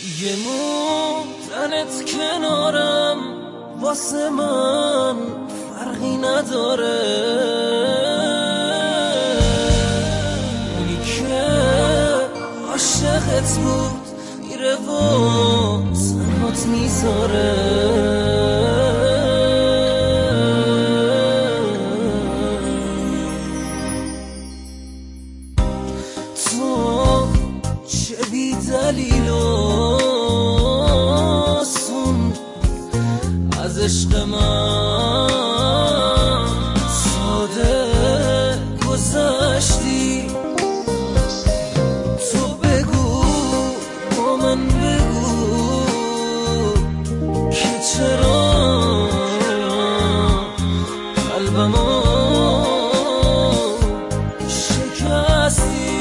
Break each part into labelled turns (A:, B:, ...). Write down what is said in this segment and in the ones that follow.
A: یه موندنت کنارم واسه من فرقی نداره، اونی که عاشقت بود میره و تنهات میذاره. تو چه بی دلیل از عشق من ساده گذشتی. تو بگو با من بگو که چرا قلبمو شکستی.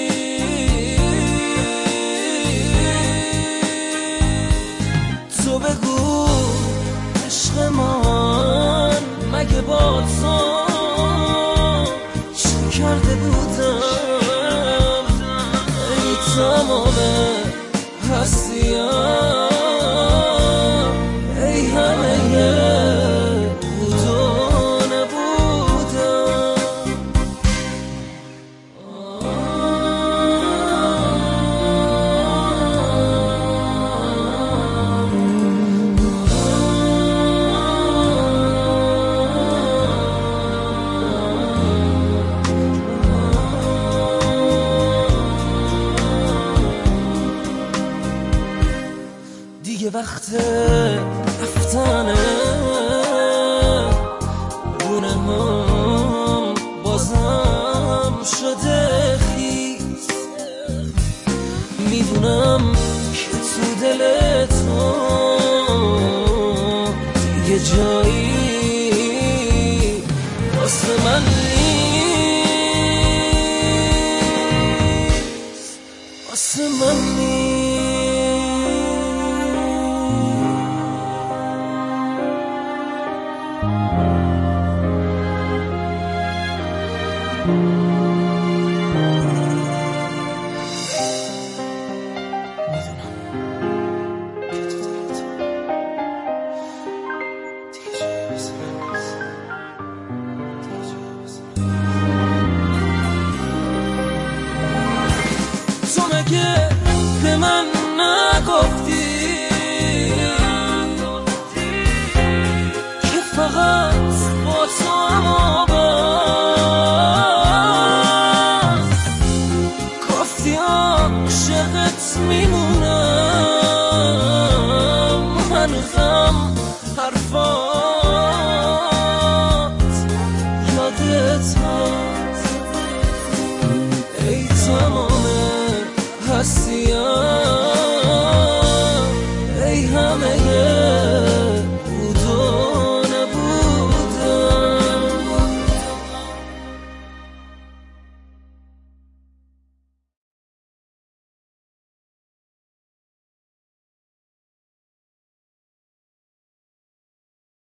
A: تو بگو عشق من مگه با تو چه کرده بودم؟ ای تمام هستیم، ای همه بود و نبودم. دیگه وقت رفتنه، گونه هم بازم شده خیز. میدونم که تو دل تو دیگه جایی واسه من نیست، واسه من نیست. تو مگه به من نگفتی که فقط با تو اما بس؟ گفتی عاشقت میمونم